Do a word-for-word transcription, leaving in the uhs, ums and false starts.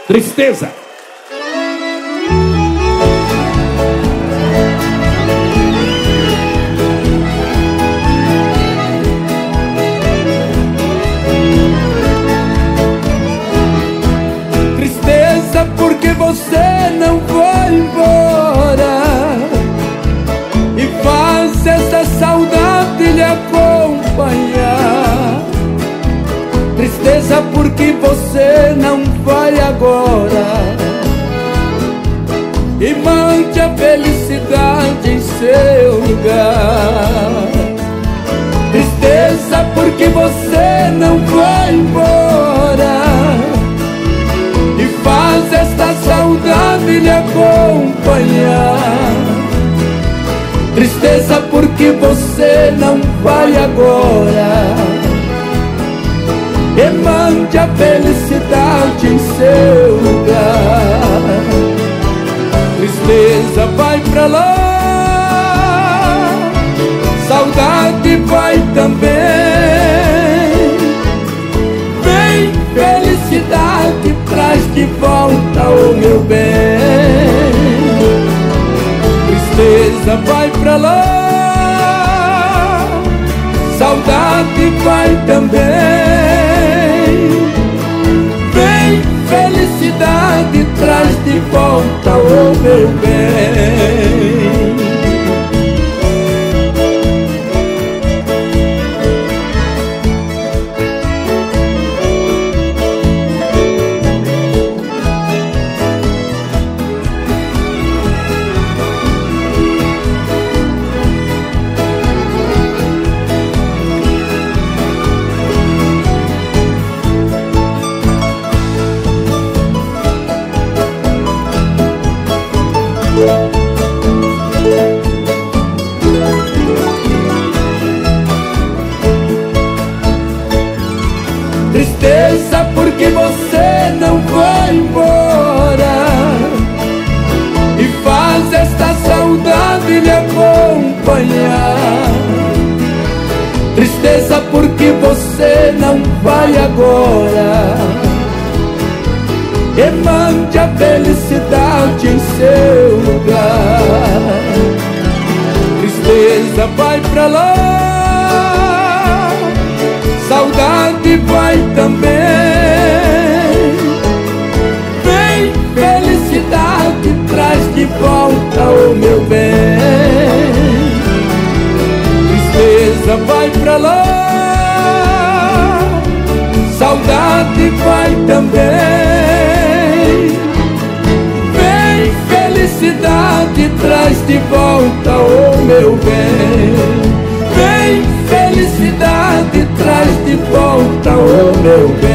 Tristeza. Tristeza porque você não foi embora e faz essa saudade lhe acompanhar. Tristeza porque você não vai agora e mande a felicidade em seu lugar. Tristeza porque você não vai embora e faz esta saudade lhe acompanhar. Tristeza porque você não vai agora e mande a felicidade em seu lugar. Tristeza vai pra lá, saudade vai também. Vem, felicidade, traz de volta o meu bem. Tristeza vai pra lá, saudade vai também. Vem, felicidade, traz de volta o meu bem. Tristeza porque você não vai embora e faz esta saudade lhe acompanhar. Tristeza porque você não vai agora e mande a felicidade em seu lugar. Tristeza vai pra lá, saudade vai também. Vem, felicidade, traz de volta o meu bem. Tristeza vai pra lá, saudade vai também. Vem, felicidade, traz de volta o meu bem. Vem, felicidade, traz de volta o meu bem.